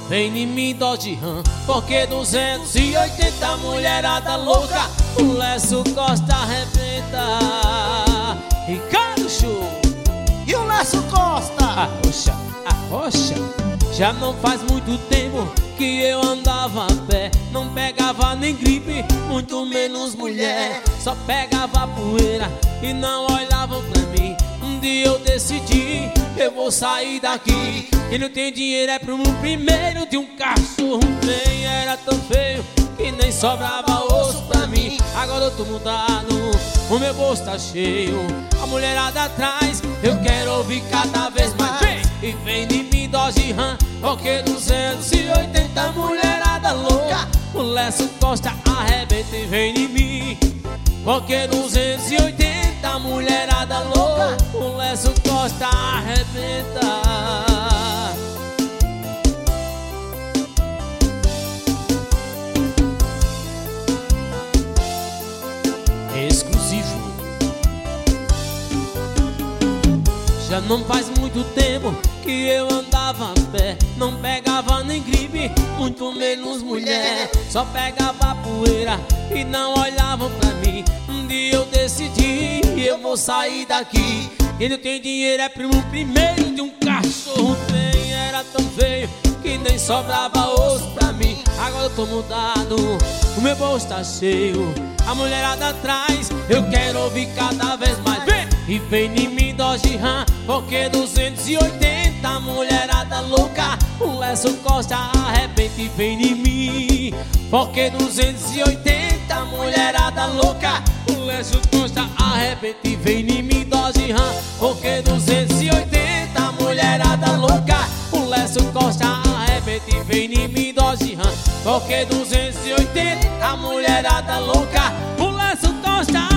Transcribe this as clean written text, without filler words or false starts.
vem em mim, Dodge Ram, porque 280 mulherada louca, o Lécio Costa arrebenta. Ricardo Show. E o Lécio Costa? Arrocha, arrocha. Já não faz muito tempo que eu andava a pé, não pegava nem gripe, muito menos mulher. Só pegava poeira e não olhavam pra mim. Um dia eu decidi, eu vou sair daqui. Quem não tem dinheiro é pro primeiro de um cachorro trem. Era tão feio que nem sobrava osso pra mim. Agora eu tô mudado, o meu bolso tá cheio, a mulherada atrás, eu quero ouvir cada vez mais. Vem! E vem de mim, Dodge Ram, porque 280 mulherada louca, o Lécio Costa arrebenta. E vem de mim, porque 280 mulherada louca, o Lécio Costa arrebenta. Exclusivo. Já não faz muito tempo que eu andava a pé, não pegava nem gripe, muito menos mulher. Só pegava poeira e não olhavam pra mim. Um dia eu decidi, eu vou sair daqui. Quem não tem dinheiro é primo primeiro de um cachorro trem. Era tão feio que nem sobrava osso pra mim. Agora eu tô mudado, o meu bolso tá cheio, a mulherada atrás, eu quero ouvir cada vez mais. Vem! E vem em mim, Dodge Ram, porque 280 mulherada louca, o Lécio Costa arrebenta. E vem em mim, porque 280 mulherada louca, o Lécio Costa arrebenta. E vem em mim, Dodge Ram, porque 280 mulherada louca, o Lécio Costa arrebenta. E vem em mim, Dodge Ram, porque 280 mulherada louca, o Lécio Costa